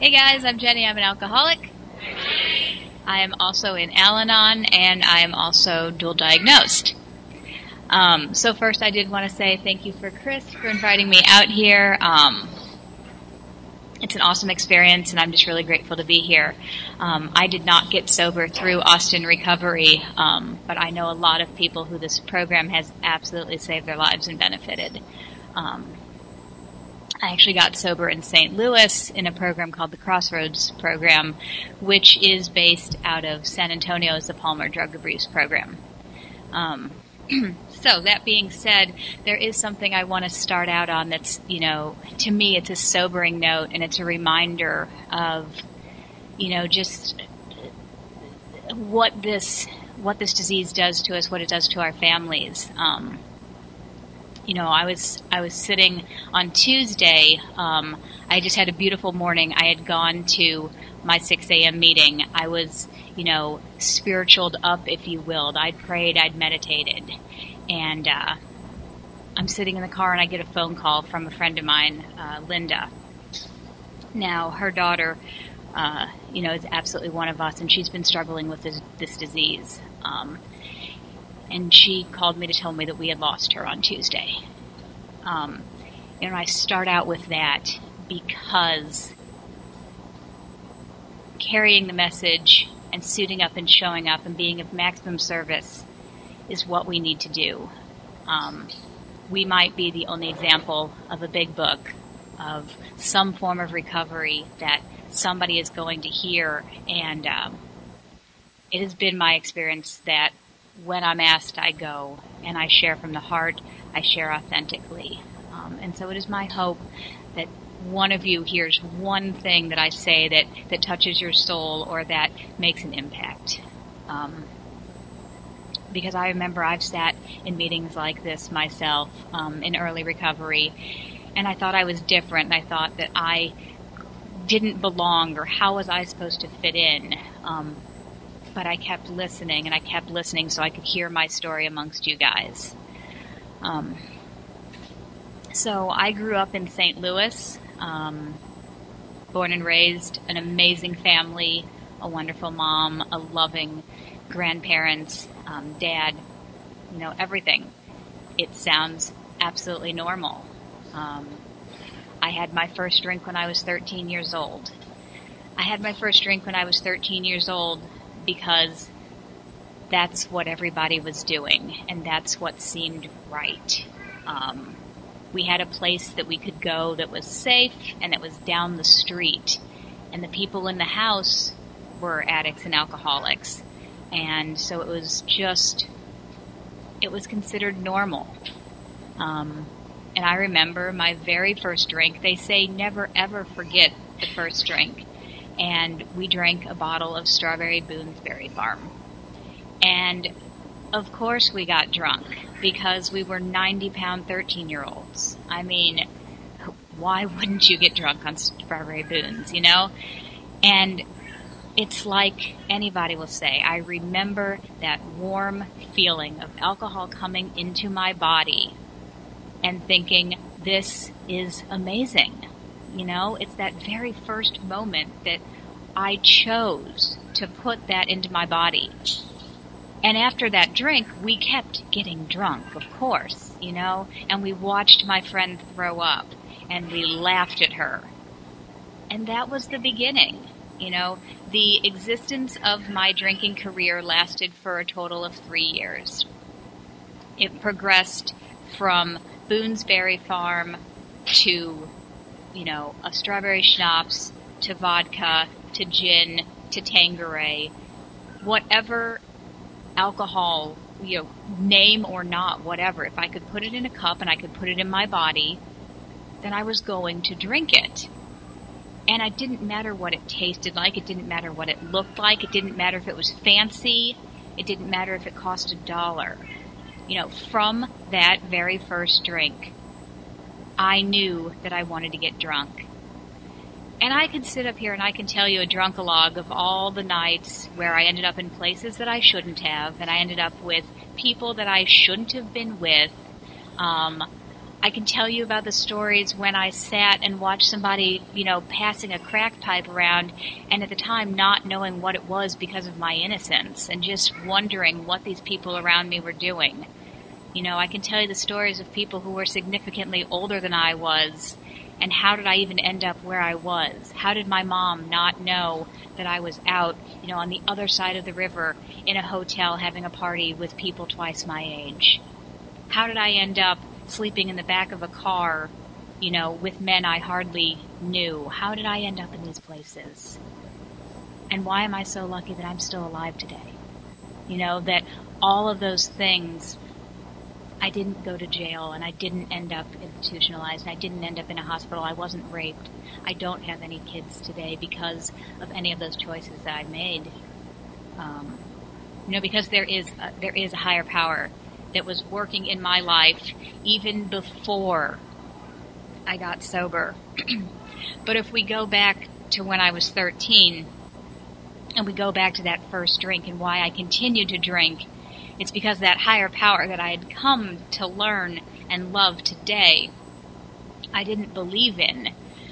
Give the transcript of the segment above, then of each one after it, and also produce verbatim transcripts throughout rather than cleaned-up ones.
Hey guys, I'm Jenny. I'm an alcoholic. I am also in Al-Anon, and I am also dual diagnosed. Um, so first I did want to say thank you for Chris for inviting me out here. Um, it's an awesome experience, and I'm just really grateful to be here. Um, I did not get sober through Austin Recovery, um, but I know a lot of people who this program has absolutely saved their lives and benefited. Um, I actually got sober in Saint Louis in a program called the Crossroads Program, which is based out of San Antonio's the Palmer Drug Abuse Program. Um, so that being said, there is something I want to start out on that's, you know, to me it's a sobering note, and it's a reminder of, you know, just what this what this disease does to us, what it does to our families. Um, You know, I was I was sitting on Tuesday. Um, I just had a beautiful morning. I had gone to my six a.m. meeting. I was, you know, spiritualed up, if you will. I'd prayed, I'd meditated. And uh, I'm sitting in the car, and I get a phone call from a friend of mine, uh, Linda. Now, her daughter, uh, you know, is absolutely one of us, and she's been struggling with this, this disease. Um And she called me to tell me that we had lost her on Tuesday. Um, and I start out with that because carrying the message and suiting up and showing up and being of maximum service is what we need to do. Um, we might be the only example of a big book of some form of recovery that somebody is going to hear. And um, it has been my experience that when I'm asked, I go, and I share from the heart, I share authentically. Um, and so it is my hope that one of you hears one thing that I say that, that touches your soul or that makes an impact. Um, because I remember I've sat in meetings like this myself um, in early recovery, and I thought I was different, and I thought that I didn't belong, or how was I supposed to fit in? Um, But I kept listening, and I kept listening so I could hear my story amongst you guys. Um, so I grew up in Saint Louis, um, born and raised, an amazing family, a wonderful mom, a loving grandparents, um, dad, you know, everything. It sounds absolutely normal. Um, I had my first drink when I was thirteen years old. I had my first drink when I was thirteen years old because that's what everybody was doing, and that's what seemed right. Um, we had a place that we could go that was safe, and it was down the street. And the people in the house were addicts and alcoholics. And so it was just, it was considered normal. Um, and I remember my very first drink. They say never ever forget the first drink. And we drank a bottle of Strawberry Boonesberry Farm. And, of course, we got drunk because we were ninety-pound thirteen-year-olds. I mean, why wouldn't you get drunk on Strawberry Boons, you know? And it's like anybody will say, I remember that warm feeling of alcohol coming into my body and thinking, this is amazing. You know, it's that very first moment that I chose to put that into my body. And after that drink, we kept getting drunk, of course, you know, and we watched my friend throw up, and we laughed at her. And that was the beginning, you know. The existence of my drinking career lasted for a total of three years. It progressed from Boonesberry Farm to, you know, a strawberry schnapps, to vodka, to gin, to Tanqueray, whatever alcohol, you know, name or not, whatever. If I could put it in a cup and I could put it in my body, then I was going to drink it. And it didn't matter what it tasted like. It didn't matter what it looked like. It didn't matter if it was fancy. It didn't matter if it cost a dollar. You know, from that very first drink, I knew that I wanted to get drunk. And I could sit up here and I can tell you a drunk-a-log of all the nights where I ended up in places that I shouldn't have, and I ended up with people that I shouldn't have been with. Um, I can tell you about the stories when I sat and watched somebody, you know, passing a crack pipe around, and at the time not knowing what it was because of my innocence, and just wondering what these people around me were doing. You know, I can tell you the stories of people who were significantly older than I was, and how did I even end up where I was? How did my mom not know that I was out, you know, on the other side of the river in a hotel having a party with people twice my age? How did I end up sleeping in the back of a car, you know, with men I hardly knew? How did I end up in these places? And why am I so lucky that I'm still alive today? You know, that all of those things, I didn't go to jail, and I didn't end up institutionalized, and I didn't end up in a hospital. I wasn't raped. I don't have any kids today because of any of those choices that I made. Um, you know, because there is a, there is a higher power that was working in my life even before I got sober. But if we go back to when I was thirteen, and we go back to that first drink and why I continued to drink, it's because that higher power that I had come to learn and love today, I didn't believe in.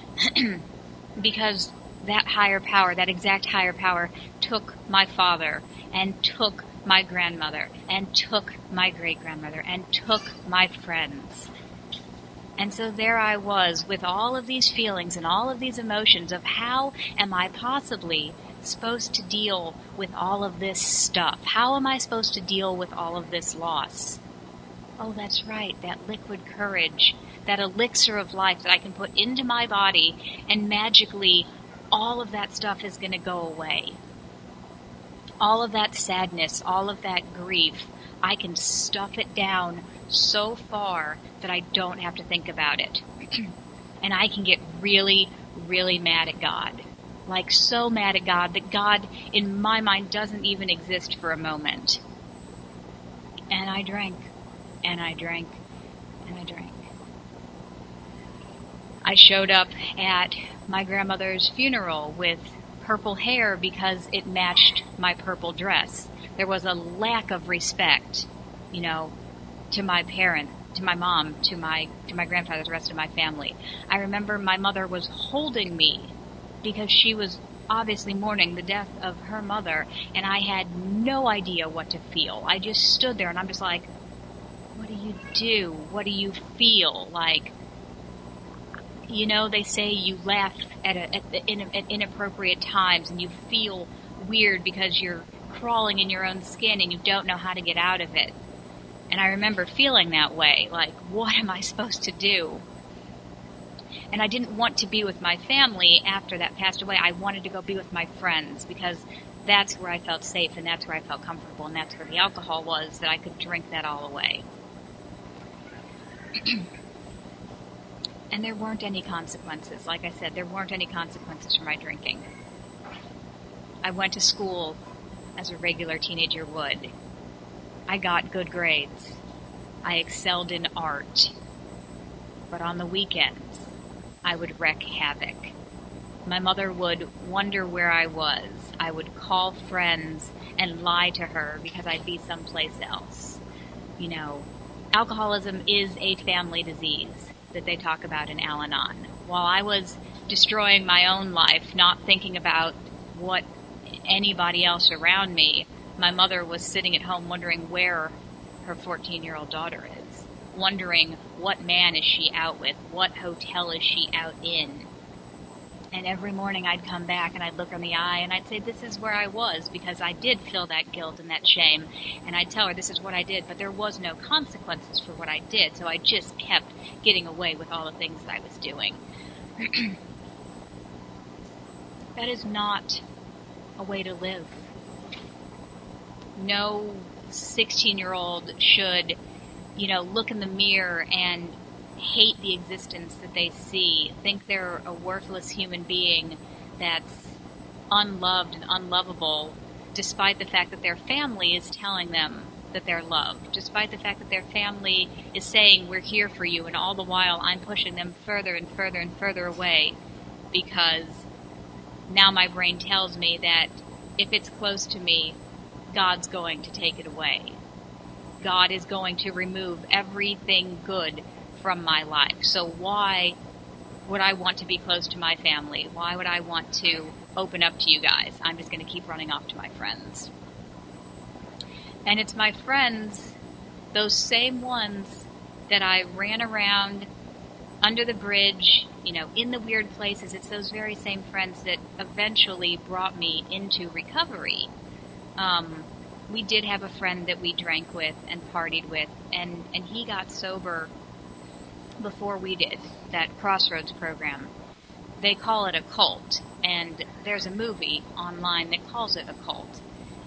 Because that higher power, that exact higher power, took my father and took my grandmother and took my great-grandmother and took my friends. And so there I was with all of these feelings and all of these emotions of how am I possibly supposed to deal with all of this stuff? How am I supposed to deal with all of this loss? Oh, that's right, that liquid courage, that elixir of life that I can put into my body, and magically all of that stuff is going to go away. All of that sadness, all of that grief, I can stuff it down so far that I don't have to think about it. And I can get really, really mad at God. Like so mad at God that God, in my mind, doesn't even exist for a moment. And I drank, and I drank, and I drank. I showed up at my grandmother's funeral with purple hair because it matched my purple dress. There was a lack of respect, you know, to my parent, to my mom, to my to my grandfather, the rest of my family. I remember my mother was holding me because she was obviously mourning the death of her mother, and I had no idea what to feel. I just stood there, and I'm just like, what do you do? What do you feel? Like, you know, they say you laugh at, a, at, the, in, at inappropriate times, and you feel weird because you're crawling in your own skin, and you don't know how to get out of it. And I remember feeling that way, like, what am I supposed to do? And I didn't want to be with my family after that passed away. I wanted to go be with my friends because that's where I felt safe and that's where I felt comfortable and that's where the alcohol was, that I could drink that all away. And there weren't any consequences. Like I said, there weren't any consequences for my drinking. I went to school as a regular teenager would. I got good grades. I excelled in art. But on the weekends, I would wreak havoc. My mother would wonder where I was. I would call friends and lie to her because I'd be someplace else. You know, alcoholism is a family disease that they talk about in Al-Anon. While I was destroying my own life, not thinking about what anybody else around me, my mother was sitting at home wondering where her fourteen-year-old daughter is. Wondering what man is she out with, what hotel is she out in. And every morning I'd come back and I'd look her in the eye and I'd say, this is where I was, because I did feel that guilt and that shame. And I'd tell her, this is what I did, but there was no consequences for what I did, so I just kept getting away with all the things that I was doing. That is not a way to live. No sixteen-year-old should, you know, look in the mirror and hate the existence that they see, think they're a worthless human being that's unloved and unlovable, despite the fact that their family is telling them that they're loved, despite the fact that their family is saying, we're here for you, and all the while I'm pushing them further and further and further away, because now my brain tells me that if it's close to me, God's going to take it away. God is going to remove everything good from my life. So why would I want to be close to my family? Why would I want to open up to you guys? I'm just going to keep running off to my friends. And it's my friends, those same ones that I ran around under the bridge, you know, in the weird places. It's those very same friends that eventually brought me into recovery. Um, we did have a friend that we drank with and partied with, and, and he got sober before we did, that Crossroads program. They call it a cult, and there's a movie online that calls it a cult.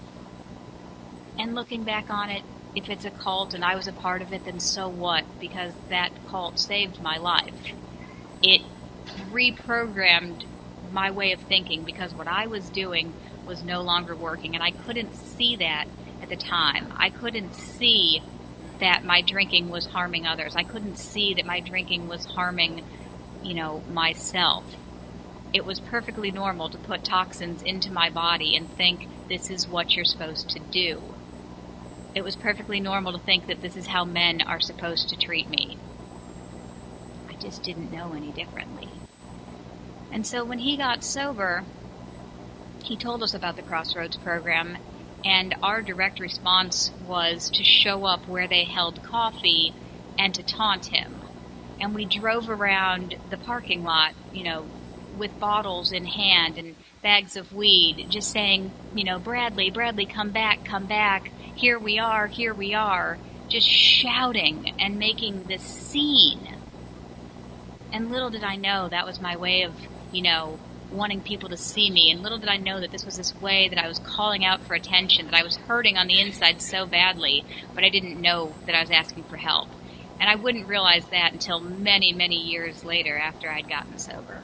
And looking back on it, if it's a cult and I was a part of it, then so what? Because that cult saved my life. It reprogrammed my way of thinking, because what I was doing was no longer working, and I couldn't see that at the time. I couldn't see that my drinking was harming others. I couldn't see that my drinking was harming, you know, myself. It was perfectly normal to put toxins into my body and think this is what you're supposed to do. It was perfectly normal to think that this is how men are supposed to treat me. I just didn't know any differently. And so when he got sober, he told us about the Crossroads program, and our direct response was to show up where they held coffee and to taunt him. And we drove around the parking lot, you know, with bottles in hand and bags of weed, just saying, you know, Bradley, Bradley, come back, come back. Here we are, here we are. Just shouting and making this scene. And little did I know that was my way of, you know, wanting people to see me. And little did I know that this was this way that I was calling out for attention, that I was hurting on the inside so badly, but I didn't know that I was asking for help. And I wouldn't realize that until many, many years later after I'd gotten sober.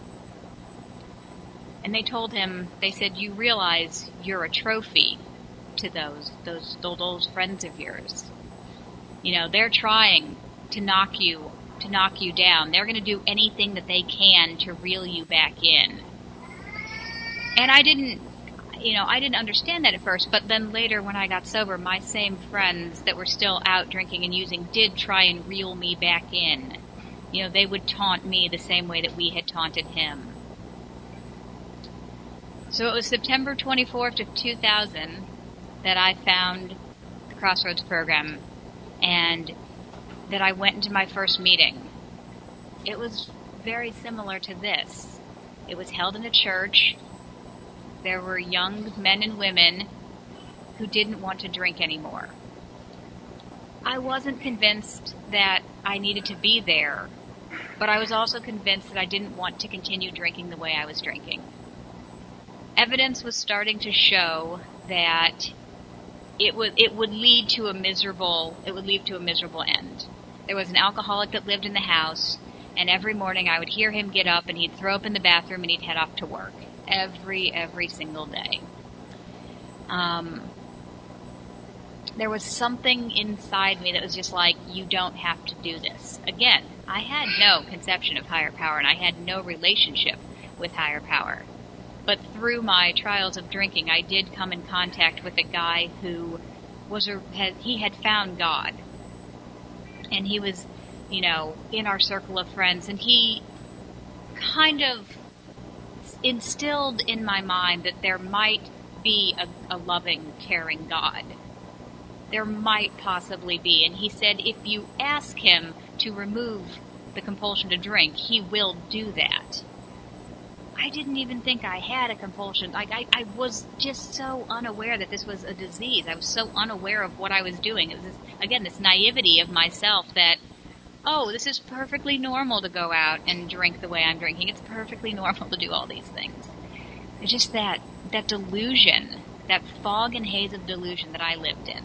And they told him, they said, you realize you're a trophy to those, those, those friends of yours. You know, they're trying to knock you, to knock you down. They're going to do anything that they can to reel you back in. And I didn't, you know, I didn't understand that at first, but then later when I got sober, my same friends that were still out drinking and using did try and reel me back in. You know, they would taunt me the same way that we had taunted him. So it was September twenty-fourth of two thousand that I found the Crossroads program, and that I went into my first meeting. It was very similar to this. It was held in a church. There were young men and women who didn't want to drink anymore. I wasn't convinced that I needed to be there, but I was also convinced that I didn't want to continue drinking the way I was drinking. Evidence was starting to show that it would it would lead to a miserable it would lead to a miserable end. There was an alcoholic that lived in the house, and every morning I would hear him get up and he'd throw up in the bathroom and he'd head off to work every every single day. Um, there was something inside me that was just like, you don't have to do this. Again, I had no conception of higher power, and I had no relationship with higher power. But through my trials of drinking, I did come in contact with a guy who was a, had, he had found God. And he was, you know, in our circle of friends, and he kind of instilled in my mind that there might be a, a loving, caring God. There might possibly be. And he said, if you ask him to remove the compulsion to drink, he will do that. I didn't even think I had a compulsion. Like I, I was just so unaware that this was a disease. I was so unaware of what I was doing. It was, this, again, this naivety of myself that, oh, this is perfectly normal to go out and drink the way I'm drinking. It's perfectly normal to do all these things. It's just that, that delusion, that fog and haze of delusion that I lived in.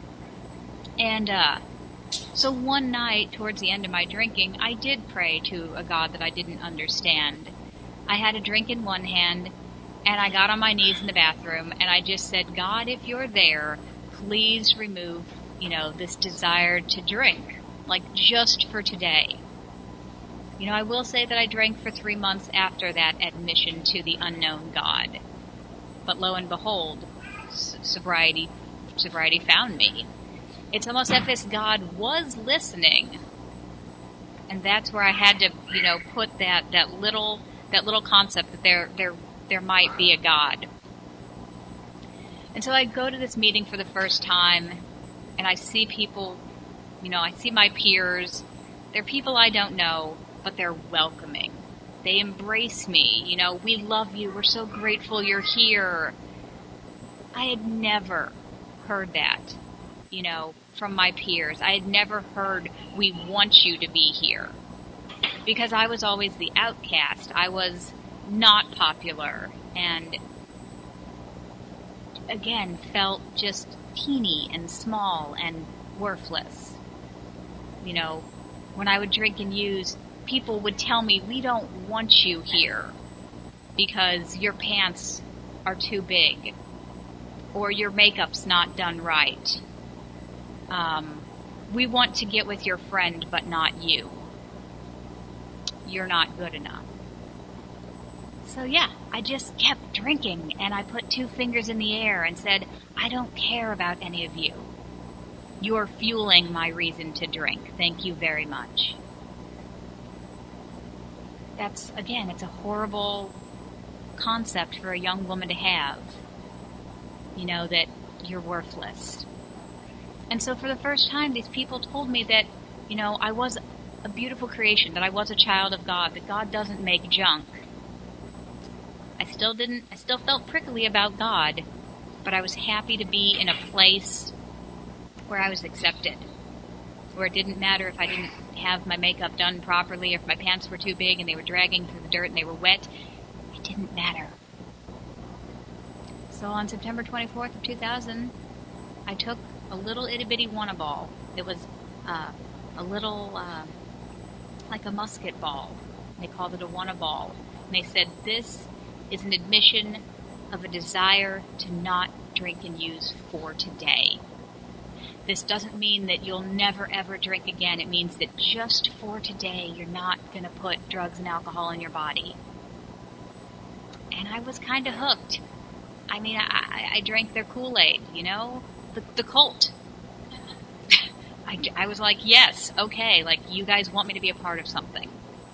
And, uh, so one night towards the end of my drinking, I did pray to a God that I didn't understand. I had a drink in one hand, and I got on my knees in the bathroom, and I just said, God, if you're there, please remove, you know, this desire to drink, like just for today. You know, I will say that I drank for three months after that admission to the unknown God. But lo and behold, sobriety, sobriety found me. It's almost as if God was listening, And that's where I had to, you know, put that, that little, that little concept that there, there, there might be a God. And so I go to this meeting for the first time, and I see people, you know, I see my peers. They're people I don't know, but they're welcoming. They embrace me. You know, we love you. We're so grateful you're here. I had never heard that, you know, from my peers. I had never heard, we want you to be here. Because I was always the outcast. I was not popular and, again, felt just teeny and small and worthless. You know, when I would drink and use, people would tell me, we don't want you here because your pants are too big or your makeup's not done right. Um, we want to get with your friend, but not you. You're not good enough. So yeah, I just kept drinking, and I put two fingers in the air and said, I don't care about any of you. You're fueling my reason to drink. Thank you very much. That's, again, it's a horrible concept for a young woman to have. You know, that you're worthless. And so for the first time, these people told me that, you know, I was a beautiful creation, that I was a child of God, that God doesn't make junk. I still didn't, I still felt prickly about God, but I was happy to be in a place where I was accepted, where it didn't matter if I didn't have my makeup done properly, if my pants were too big and they were dragging through the dirt and they were wet. It didn't matter. So on September twenty-fourth of two thousand, I took a little itty-bitty wanna ball. It was uh, a little, uh, like a musket ball. They called it a wanna ball. And they said, this is an admission of a desire to not drink and use for today. This doesn't mean that you'll never ever drink again. It means that just for today, you're not going to put drugs and alcohol in your body. And I was kind of hooked. I mean, I, I drank their Kool-Aid, you know, the, the cult. I, I was like, yes, okay, like you guys want me to be a part of something.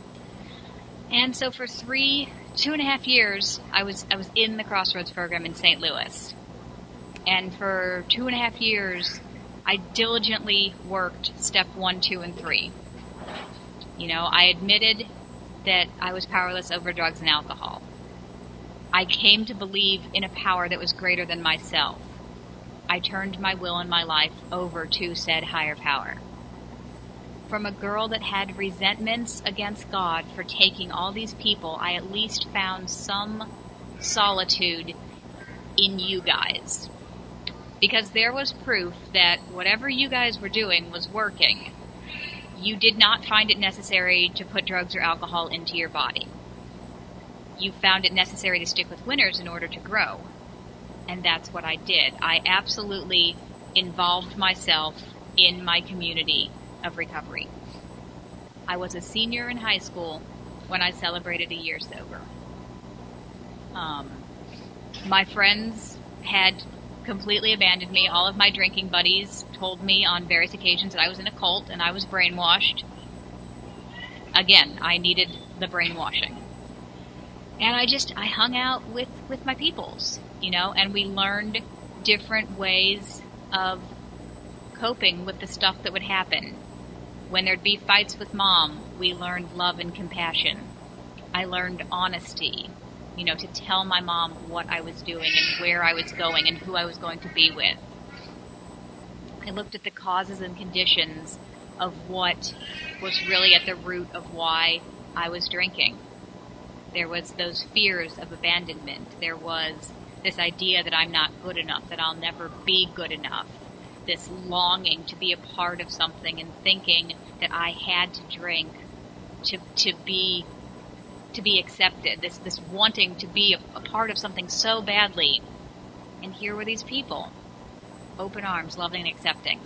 And so for three, two and a half years, I was I was in the Crossroads program in Saint Louis. And for two and a half years, I diligently worked step one, two, and three. You know, I admitted that I was powerless over drugs and alcohol. I came to believe in a power that was greater than myself. I turned my will and my life over to said higher power. From a girl that had resentments against God for taking all these people, I at least found some solitude in you guys. Because there was proof that whatever you guys were doing was working. You did not find it necessary to put drugs or alcohol into your body. You found it necessary to stick with winners in order to grow. And that's what I did. I absolutely involved myself in my community of recovery. I was a senior in high school when I celebrated a year sober. Um, my friends had completely abandoned me. All of my drinking buddies told me on various occasions that I was in a cult and I was brainwashed. Again, I needed the brainwashing. And I just, I hung out with, with my peoples, you know, and we learned different ways of coping with the stuff that would happen. When there'd be fights with mom, we learned love and compassion. I learned honesty, you know, to tell my mom what I was doing and where I was going and who I was going to be with. I looked at the causes and conditions of what was really at the root of why I was drinking. There was those fears of abandonment. There was this idea that I'm not good enough, that I'll never be good enough. This longing to be a part of something and thinking that I had to drink to to be to be accepted. This this wanting to be a, a part of something so badly. And here were these people, open arms, loving and accepting.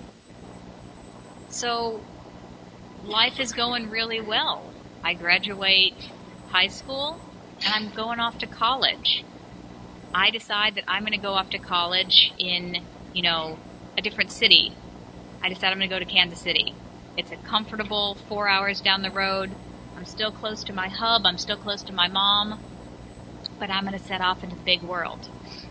So life is going really well. I graduate high school and I'm going off to college. I decide that I'm going to go off to college in, you know, a different city. I decide I'm going to go to Kansas City. It's a comfortable four hours down the road. I'm still close to my hub. I'm still close to my mom. But I'm going to set off into the big world.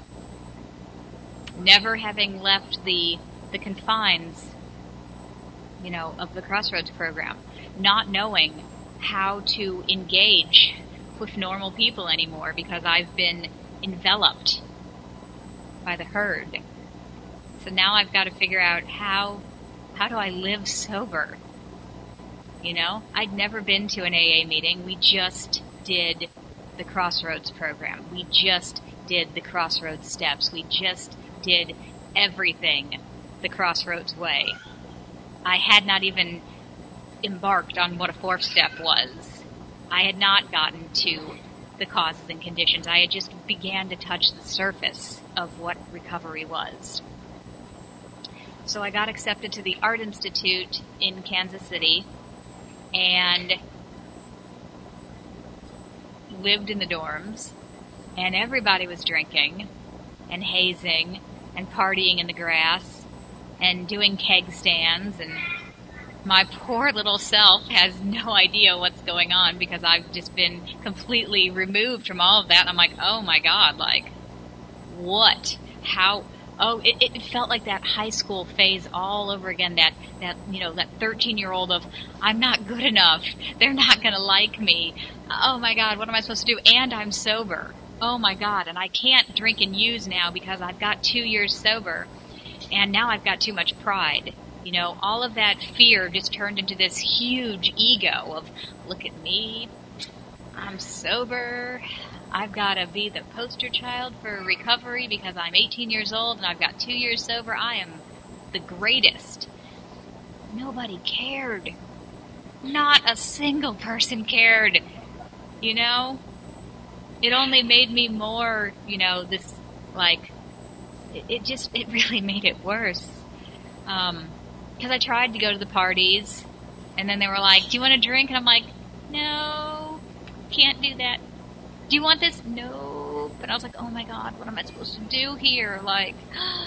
Never having left the the confines, you know, of the Crossroads program. Not knowing how to engage with normal people anymore because I've been enveloped by the herd. So now I've got to figure out how how do I live sober? You know, I'd never been to an A A meeting. We just did the Crossroads program. We just did the Crossroads steps. We just did everything the Crossroads way. I had not even embarked on what a fourth step was. I had not gotten to the causes and conditions. I had just began to touch the surface of what recovery was. So I got accepted to the Art Institute in Kansas City and lived in the dorms, and everybody was drinking and hazing and partying in the grass and doing keg stands, and my poor little self has no idea what's going on because I've just been completely removed from all of that. And I'm like, oh my God, like, what? How? Oh, it, it felt like that high school phase all over again, that, that, you know, that thirteen-year-old of, I'm not good enough. They're not going to like me. Oh my God, what am I supposed to do? And I'm sober. Oh my God, and I can't drink and use now because I've got two years sober. And now I've got too much pride. You know, all of that fear just turned into this huge ego of, look at me, I'm sober, I've got to be the poster child for recovery because I'm eighteen years old and I've got two years sober. I am the greatest. Nobody cared. Not a single person cared. You know? It only made me more, you know, this, like, it, it just, it really made it worse. Um... Because I tried to go to the parties, and then they were like, do you want a drink? And I'm like, no, can't do that. Do you want this? No. But I was like, oh my God, what am I supposed to do here? Like,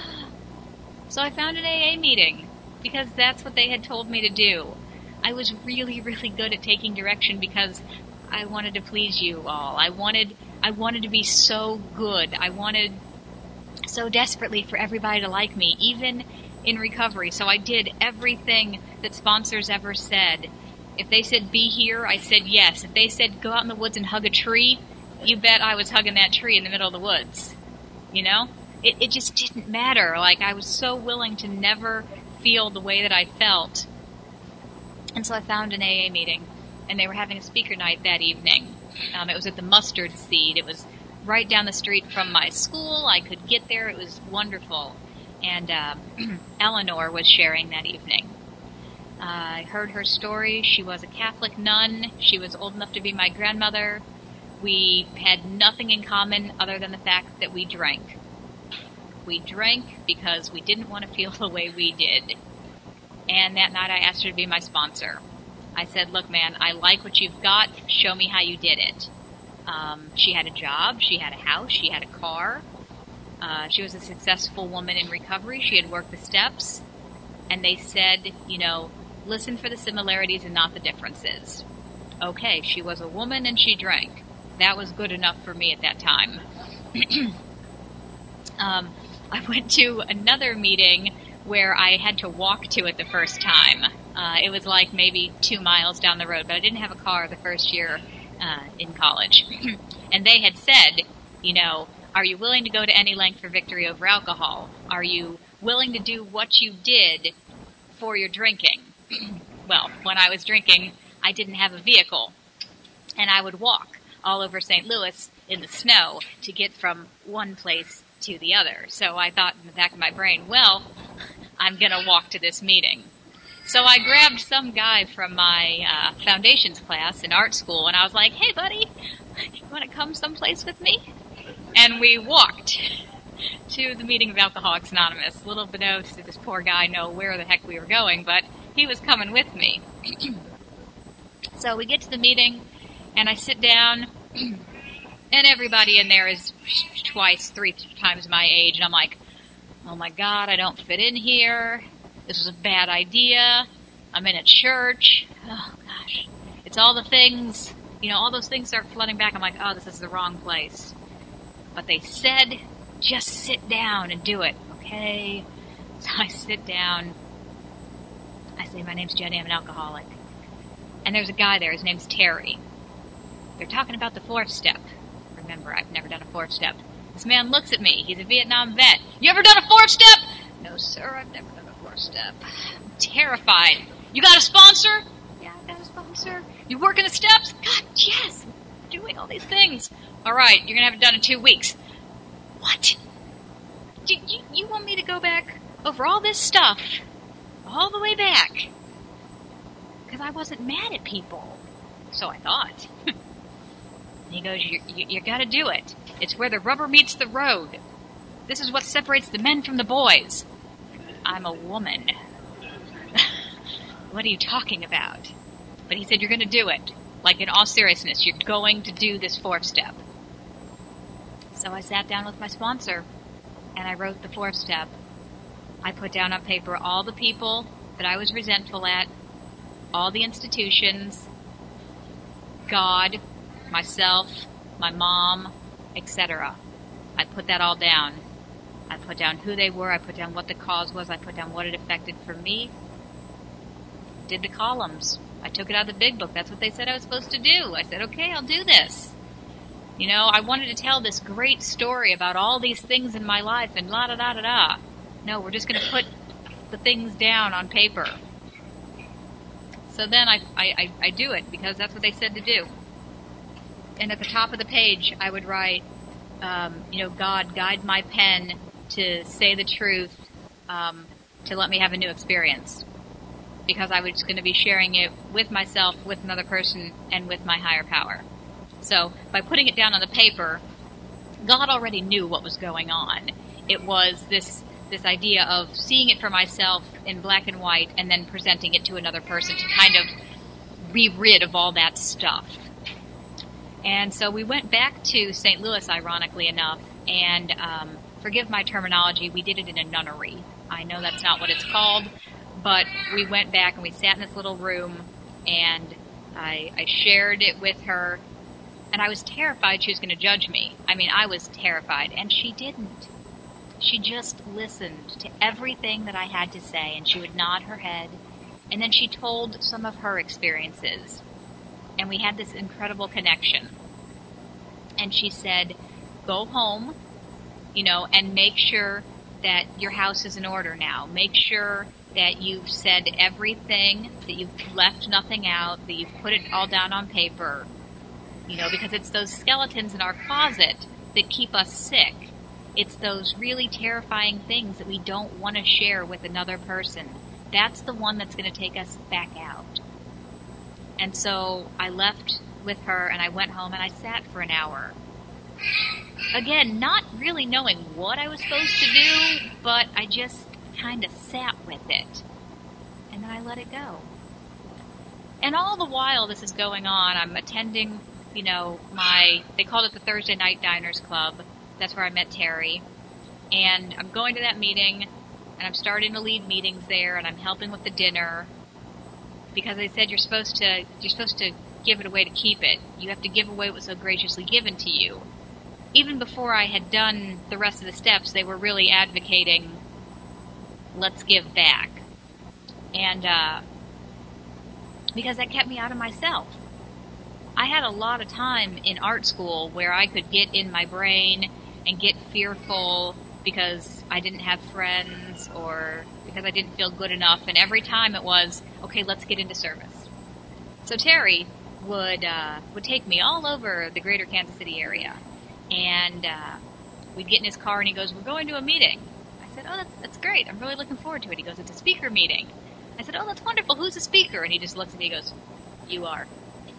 so I found an A A meeting, because that's what they had told me to do. I was really, really good at taking direction because I wanted to please you all. I wanted, I wanted to be so good. I wanted so desperately for everybody to like me, even in recovery. So I did everything that sponsors ever said. If they said be here, I said yes. If they said go out in the woods and hug a tree, you bet I was hugging that tree in the middle of the woods. You know? It, it just didn't matter. Like, I was so willing to never feel the way that I felt. And so I found an A A meeting, and they were having a speaker night that evening. Um, it was at the Mustard Seed. It was right down the street from my school. I could get there. It was wonderful. And uh, Eleanor was sharing that evening. Uh, I heard her story. She was a Catholic nun. She was old enough to be my grandmother. We had nothing in common other than the fact that we drank. We drank because we didn't want to feel the way we did. And that night I asked her to be my sponsor. I said, look, man, I like what you've got. Show me how you did it. Um, she had a job. She had a house. She had a car. Uh, she was a successful woman in recovery. She had worked the steps. And they said, you know, listen for the similarities and not the differences. Okay, she was a woman and she drank. That was good enough for me at that time. um, I went to another meeting where I had to walk to it the first time. Uh, it was like maybe two miles down the road, but I didn't have a car the first year uh, in college. And they had said, you know, are you willing to go to any length for victory over alcohol? Are you willing to do what you did for your drinking? Well, when I was drinking, I didn't have a vehicle, and I would walk all over Saint Louis in the snow to get from one place to the other. So I thought in the back of my brain, well, I'm going to walk to this meeting. So I grabbed some guy from my uh, foundations class in art school, and I was like, hey, buddy, you want to come someplace with me? And we walked to the meeting of Alcoholics Anonymous. Little beknownst did this poor guy know where the heck we were going, but he was coming with me. So we get to the meeting, and I sit down, and everybody in there is twice, three times my age, and I'm like, oh my God, I don't fit in here. This was a bad idea. I'm in a church. Oh, gosh. It's all the things, you know, all those things start flooding back. I'm like, oh, this is the wrong place. But they said, just sit down and do it, okay? So I sit down. I say, my name's Jenny, I'm an alcoholic. And there's a guy there, his name's Terry. They're talking about the fourth step. Remember, I've never done a fourth step. This man looks at me. He's a Vietnam vet. You ever done a fourth step? No, sir, I've never done a fourth step. I'm terrified. You got a sponsor? Yeah, I got a sponsor. You working the steps? God, yes. I'm doing all these things. All right, you're going to have it done in two weeks. What? You, you, you want me to go back over all this stuff all the way back? Because I wasn't mad at people. So I thought. And he goes, you, you, you got to do it. It's where the rubber meets the road. This is what separates the men from the boys. I'm a woman. What are you talking about? But he said, you're going to do it. Like, in all seriousness, you're going to do this fourth step. So I sat down with my sponsor, and I wrote the fourth step. I put down on paper all the people that I was resentful at, all the institutions, God, myself, my mom, et cetera. I put that all down. I put down who they were, I put down what the cause was, I put down what it affected for me. Did the columns. I took it out of the big book. That's what they said I was supposed to do. I said, okay, I'll do this. You know, I wanted to tell this great story about all these things in my life and la da da da da. No, we're just going to put the things down on paper. So then I, I, I, I do it because that's what they said to do. And at the top of the page, I would write, um, you know, God, guide my pen to say the truth, um, to let me have a new experience. Because I was going to be sharing it with myself, with another person, and with my higher power. So by putting it down on the paper, God already knew what was going on. It was this this idea of seeing it for myself in black and white and then presenting it to another person to kind of be rid of all that stuff. And so we went back to Saint Louis, ironically enough, and um, forgive my terminology, we did it in a nunnery. I know that's not what it's called, but we went back and we sat in this little room, and I, I shared it with her, and I was terrified she was going to judge me. I mean, I was terrified, and she didn't. She just listened to everything that I had to say, and she would nod her head, and then she told some of her experiences, and we had this incredible connection. And she said, go home, you know, and make sure that your house is in order now. Make sure that you've said everything, that you've left nothing out, that you've put it all down on paper, you know, because it's those skeletons in our closet that keep us sick. It's those really terrifying things that we don't want to share with another person. That's the one that's going to take us back out. And so I left with her and I went home and I sat for an hour. Again, not really knowing what I was supposed to do, but I just kind of sat with it. And then I let it go. And all the while this is going on, I'm attending, you know, my, they called it the Thursday Night Diners Club. That's where I met Terry. And I'm going to that meeting, and I'm starting to lead meetings there, and I'm helping with the dinner. Because they said you're supposed to, you're supposed to give it away to keep it. You have to give away what was so graciously given to you. Even before I had done the rest of the steps, they were really advocating, let's give back. And, uh, because that kept me out of myself. I had a lot of time in art school where I could get in my brain and get fearful because I didn't have friends or because I didn't feel good enough. And every time it was, okay, let's get into service. So Terry would uh, would take me all over the greater Kansas City area. And uh, we'd get in his car and he goes, we're going to a meeting. I said, oh, that's, that's great. I'm really looking forward to it. He goes, it's a speaker meeting. I said, oh, that's wonderful. Who's the speaker? And he just looks at me and goes, you are.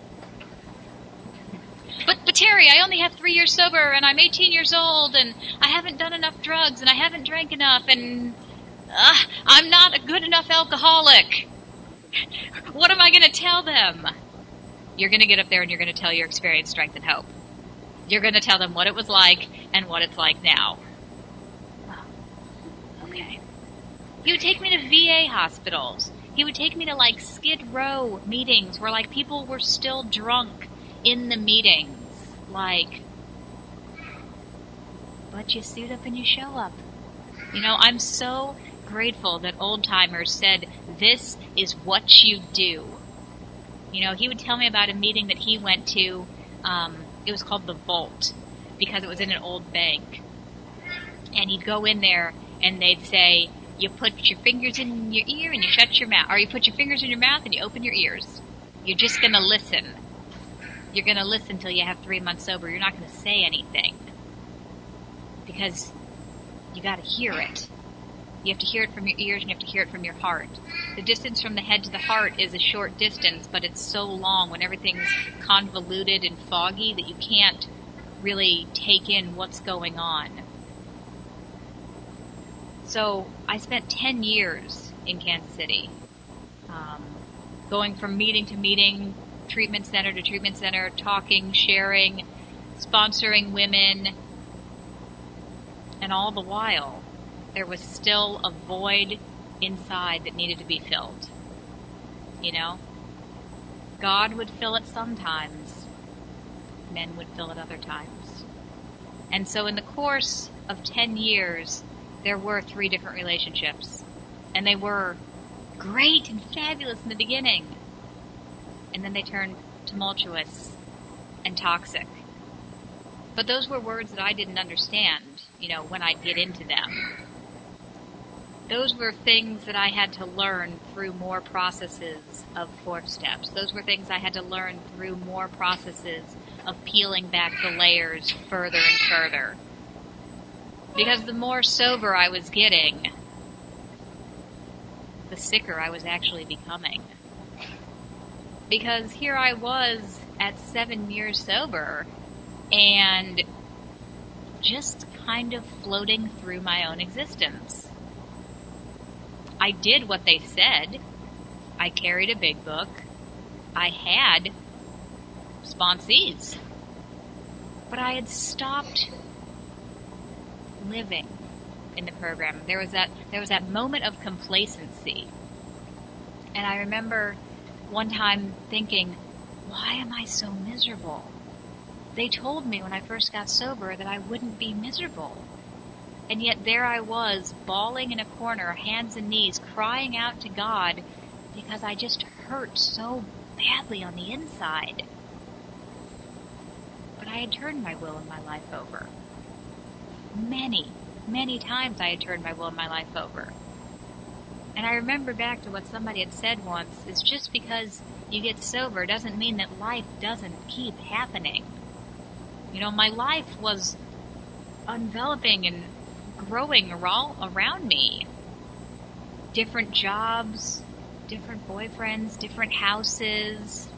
But, but Terry, I only have three years sober, and I'm eighteen years old, and I haven't done enough drugs, and I haven't drank enough, and uh, I'm not a good enough alcoholic. What am I going to tell them? You're going to get up there and you're going to tell your experience, strength, and hope. You're going to tell them what it was like and what it's like now. Oh, okay. He would take me to V A hospitals. He would take me to like Skid Row meetings where like people were still drunk in the meetings. Like, but you suit up and you show up. You know, I'm so grateful that old timers said, this is what you do. You know, he would tell me about a meeting that he went to. Um, it was called the Vault because it was in an old bank. And he'd go in there and they'd say, you put your fingers in your ear and you shut your mouth. Or you put your fingers in your mouth and you open your ears. You're just going to listen. You're going to listen till you have three months sober. You're not going to say anything. Because you got to hear it. You have to hear it from your ears and you have to hear it from your heart. The distance from the head to the heart is a short distance, but it's so long when everything's convoluted and foggy that you can't really take in what's going on. So I spent ten years in Kansas City, um, going from meeting to meeting, treatment center to treatment center, talking, sharing, sponsoring women, and all the while there was still a void inside that needed to be filled. You know? God would fill it sometimes. Men would fill it other times. And so in the course of ten years, there were three different relationships. And they were great and fabulous in the beginning. And then they turned tumultuous and toxic. But those were words that I didn't understand, you know, when I'd get into them. Those were things that I had to learn through more processes of four steps. Those were things I had to learn through more processes of peeling back the layers further and further. Because the more sober I was getting, the sicker I was actually becoming. Because here I was at seven years sober and just kind of floating through my own existence. I did what they said. I carried a big book. I had sponsees. But I had stopped living in the program. There was that there was that moment of complacency. And I remember one time thinking, why am I so miserable? They told me when I first got sober that I wouldn't be miserable. And yet there I was, bawling in a corner, hands and knees, crying out to God because I just hurt so badly on the inside. But I had turned my will and my life over. Many, many times I had turned my will and my life over. And I remember back to what somebody had said once, is just because you get sober doesn't mean that life doesn't keep happening. You know, my life was enveloping and growing around me. Different jobs, different boyfriends, different houses.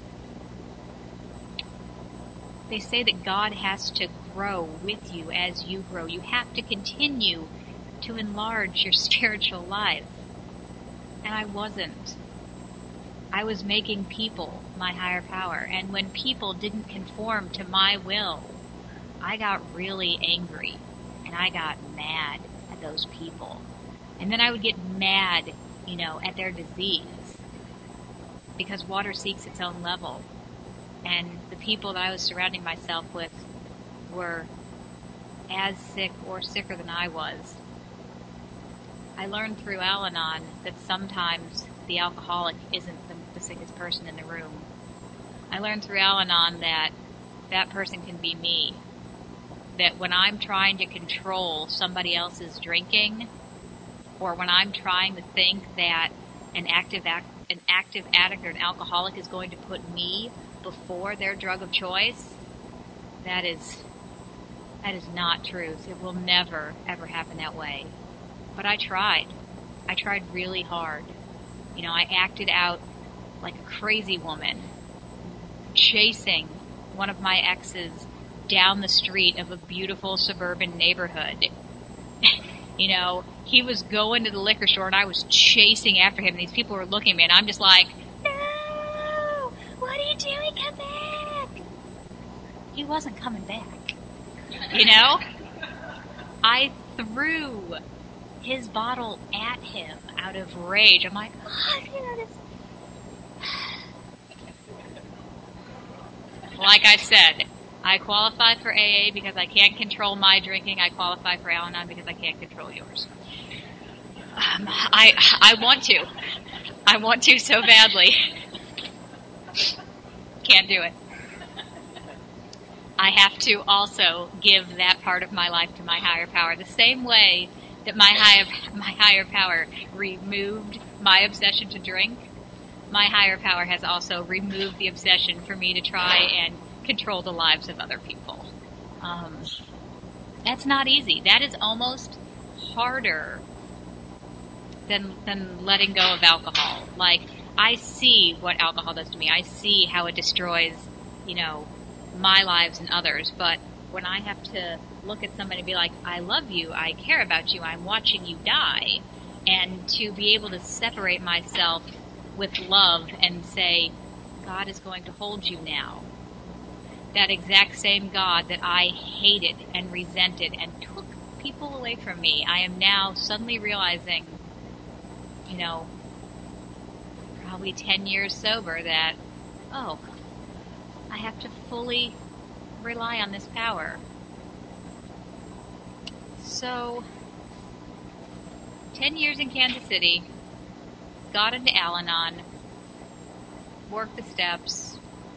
They say that God has to grow with you as you grow. You have to continue to enlarge your spiritual life. And I wasn't. I was making people my higher power. And when people didn't conform to my will, I got really angry. And I got mad at those people. And then I would get mad, you know, at their disease. Because water seeks its own level. And the people that I was surrounding myself with were as sick or sicker than I was. I learned through Al-Anon that sometimes the alcoholic isn't the, the sickest person in the room. I learned through Al-Anon that that person can be me. That when I'm trying to control somebody else's drinking, or when I'm trying to think that an active act, an active addict or an alcoholic is going to put me before their drug of choice, that is that is not truth. It will never, ever happen that way. But I tried. I tried really hard. You know, I acted out like a crazy woman, chasing one of my exes down the street of a beautiful suburban neighborhood. You know, he was going to the liquor store and I was chasing after him and these people were looking at me and I'm just like, no! What are you doing? Come back! He wasn't coming back. You know? I threw his bottle at him out of rage. I'm like, oh, you know, this like I said, I qualify for A A because I can't control my drinking. I qualify for Al-Anon because I can't control yours. Um, I I want to. I want to so badly. Can't do it. I have to also give that part of my life to my higher power. The same way that my higher, my higher power removed my obsession to drink, my higher power has also removed the obsession for me to try and control the lives of other people. Um, that's not easy. That is almost harder than than letting go of alcohol. Like, I see what alcohol does to me. I see how it destroys, you know, my lives and others. But when I have to look at somebody and be like, I love you, I care about you, I'm watching you die, and to be able to separate myself with love and say, God is going to hold you now. That exact same God that I hated and resented and took people away from me, I am now suddenly realizing, you know, probably ten years sober, that, oh, I have to fully rely on this power. So, ten years in Kansas City, got into Al-Anon, worked the steps,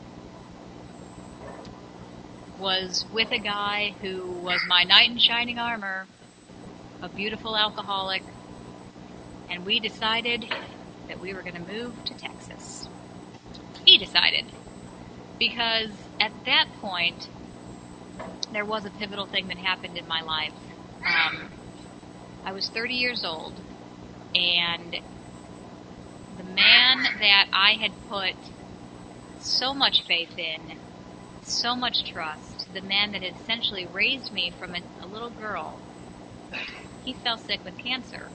was with a guy who was my knight in shining armor, a beautiful alcoholic, and we decided that we were going to move to Texas. He decided. Because at that point, there was a pivotal thing that happened in my life. Um, I was thirty years old, and the man that I had put so much faith in, so much trust, the man that had essentially raised me from a, a little girl, he fell sick with cancer.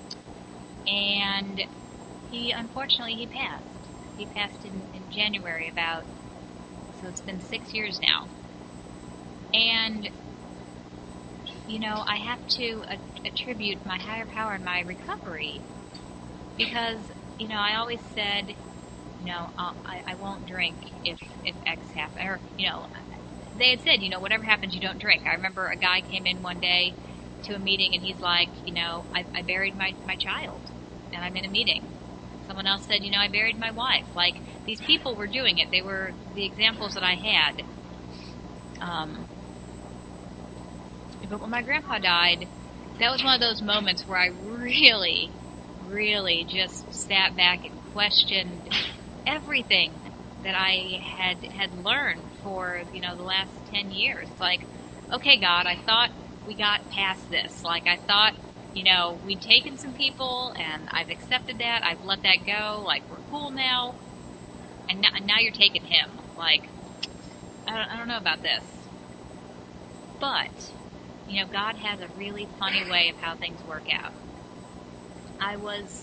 And he, unfortunately, he passed. He passed in, in January about, so it's been six years now. And, you know, I have to a- attribute my higher power and my recovery because, you know, I always said, you know, I'll, I, I won't drink if, if X happens. Or, you know, they had said, you know, whatever happens, you don't drink. I remember a guy came in one day to a meeting and he's like, you know, I, I buried my, my child and I'm in a meeting. Someone else said, you know, I buried my wife. Like, these people were doing it. They were the examples that I had. Um, but when my grandpa died, that was one of those moments where I really, really just sat back and questioned everything that I had had learned for, you know, the last ten years. Like, okay, God, I thought we got past this. Like, I thought, you know, we'd taken some people, and I've accepted that. I've let that go. Like, we're cool now. And now, and now you're taking him. Like, I don't, I don't know about this. But, you know, God has a really funny way of how things work out. I was,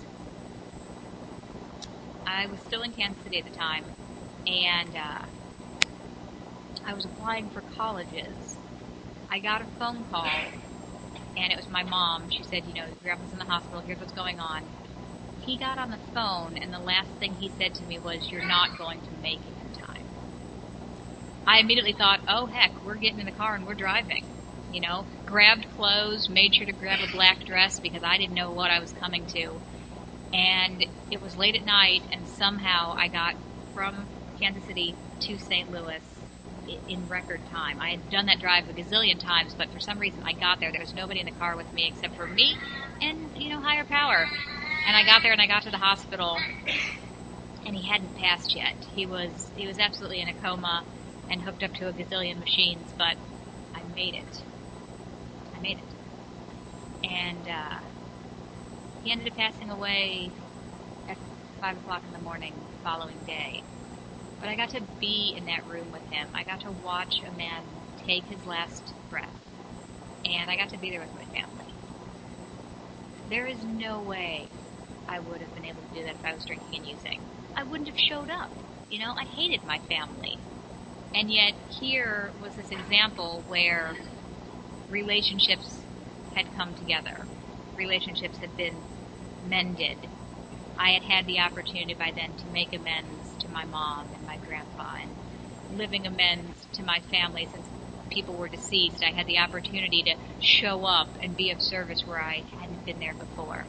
I was still in Kansas City at the time, and uh, I was applying for colleges. I got a phone call, and it was my mom. She said, you know, Grandpa's in the hospital, here's what's going on. He got on the phone, and the last thing he said to me was, you're not going to make it in time. I immediately thought, oh, heck, we're getting in the car and we're driving. You know, grabbed clothes, made sure to grab a black dress because I didn't know what I was coming to. And it was late at night, and somehow I got from Kansas City to Saint Louis in record time. I had done that drive a gazillion times, but for some reason I got there. There was nobody in the car with me except for me and, you know, higher power. And I got there and I got to the hospital, and he hadn't passed yet. He was he was absolutely in a coma and hooked up to a gazillion machines, but I made it. I made it. And uh, he ended up passing away at five o'clock in the morning the following day. But I got to be in that room with him. I got to watch a man take his last breath. And I got to be there with my family. There is no way I would have been able to do that if I was drinking and using. I wouldn't have showed up. You know, I hated my family. And yet here was this example where relationships had come together. Relationships had been mended. I had had the opportunity by then to make amends to my mom and my grandpa. And living amends to my family since people were deceased. I had the opportunity to show up and be of service where I hadn't been there before.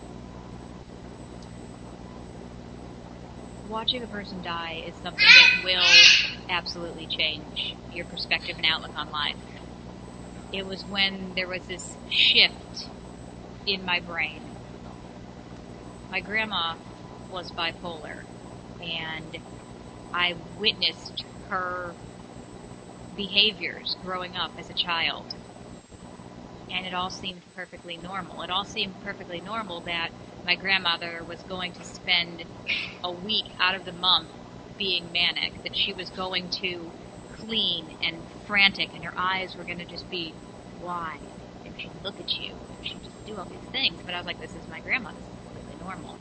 Watching a person die is something that will absolutely change your perspective and outlook on life. It was when there was this shift in my brain. My grandma was bipolar, and I witnessed her behaviors growing up as a child. And it all seemed perfectly normal. It all seemed perfectly normal that my grandmother was going to spend a week out of the month being manic, that she was going to clean and frantic, and her eyes were going to just be wide, and she'd look at you, and she'd just do all these things. But I was like, this is my grandma, this is completely normal.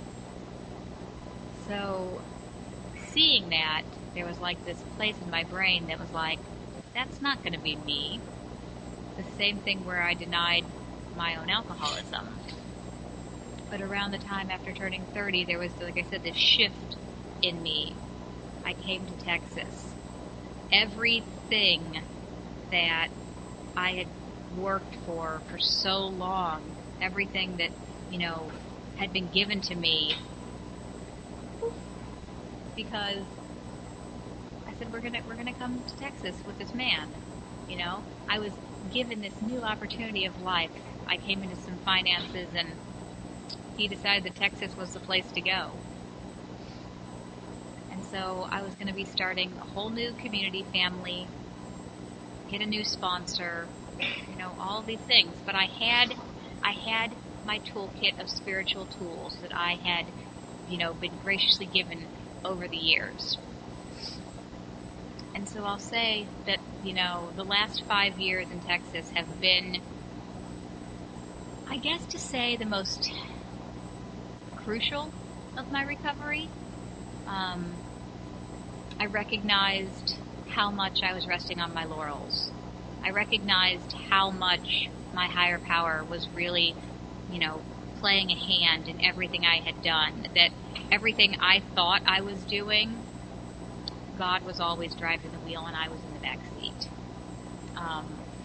So, seeing that, there was like this place in my brain that was like, that's not going to be me. The same thing where I denied my own alcoholism. But around the time after turning thirty, there was, like I said, this shift in me. I came to Texas. Everything that I had worked for for so long, everything that, you know, had been given to me, because I said, we're gonna we're gonna come to Texas with this man. You know, I was given this new opportunity of life. I came into some finances, and he decided that Texas was the place to go. And so I was going to be starting a whole new community family, get a new sponsor, you know, all these things. But I had, I had my toolkit of spiritual tools that I had, you know, been graciously given over the years. And so I'll say that, you know, the last five years in Texas have been, I guess to say, the most crucial of my recovery. Um, I recognized how much I was resting on my laurels. I recognized how much my higher power was really, you know, playing a hand in everything I had done. That everything I thought I was doing, God was always driving the wheel and I was in the back seat. Um,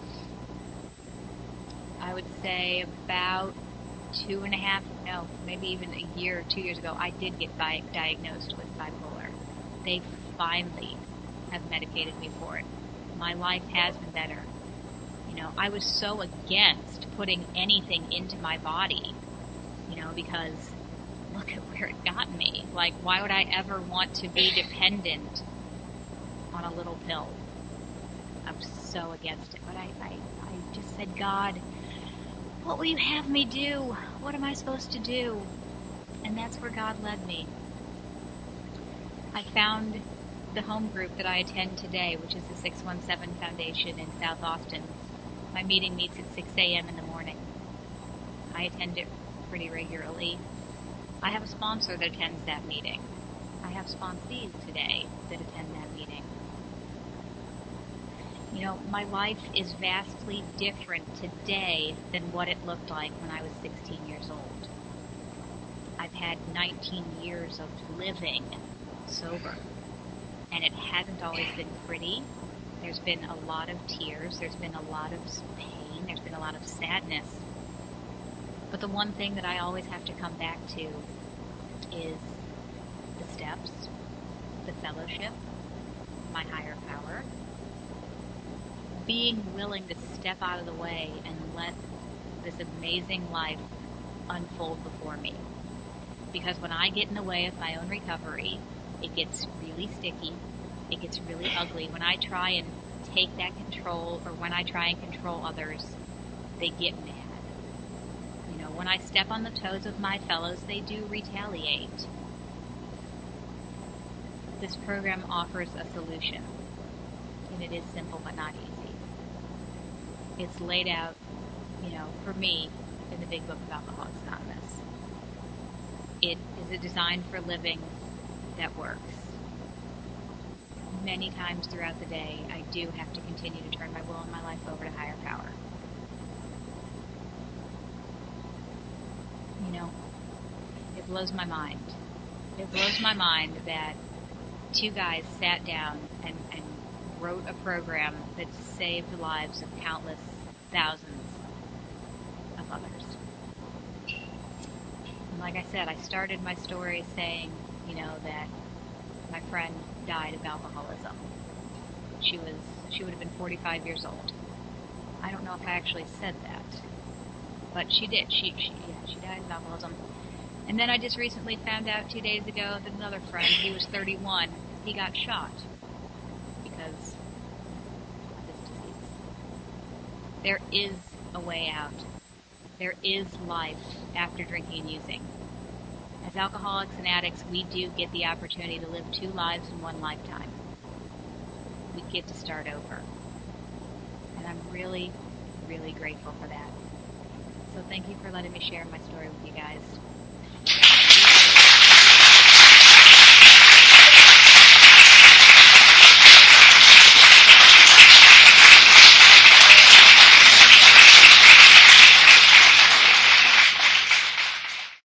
I would say about two and a half, no, maybe even a year or two years ago, I did get bi- diagnosed with bipolar. They finally have medicated me for it. My life has been better. You know, I was so against putting anything into my body, you know, because look at where it got me. Like, why would I ever want to be dependent on a little pill? I'm so against it. But I, I, I just said, God, what will you have me do? What am I supposed to do? And that's where God led me. I found the home group that I attend today, which is the six one seven Foundation in South Austin. My meeting meets at six a.m. in the morning. I attend it pretty regularly. I have a sponsor that attends that meeting. I have sponsees today that attend that meeting. You know, my life is vastly different today than what it looked like when I was sixteen years old. I've had nineteen years of living sober, and it hasn't always been pretty. There's been a lot of tears, there's been a lot of pain, there's been a lot of sadness. But the one thing that I always have to come back to is the steps, the fellowship, my higher power, being willing to step out of the way and let this amazing life unfold before me. Because when I get in the way of my own recovery, it gets really sticky, it gets really ugly. When I try and take that control, or when I try and control others, they get mad. You know, when I step on the toes of my fellows, they do retaliate. This program offers a solution, and it is simple but not easy. It's laid out, you know, for me, in the Big Book of Alcoholics Anonymous. It is a design for living that works. Many times throughout the day, I do have to continue to turn my will and my life over to higher power. You know, it blows my mind. It blows my mind that two guys sat down and, and wrote a program that saved the lives of countless thousands of others. And like I said, I started my story saying, you know, that my friend died of alcoholism. She was, she would have been forty-five years old. I don't know if I actually said that, but she did. She, she, yeah, she died of alcoholism. And then I just recently found out two days ago that another friend, he was thirty-one, he got shot because of this disease. There is a way out. There is life after drinking and using. As alcoholics and addicts, we do get the opportunity to live two lives in one lifetime. We get to start over. And I'm really, really grateful for that. So thank you for letting me share my story with you guys.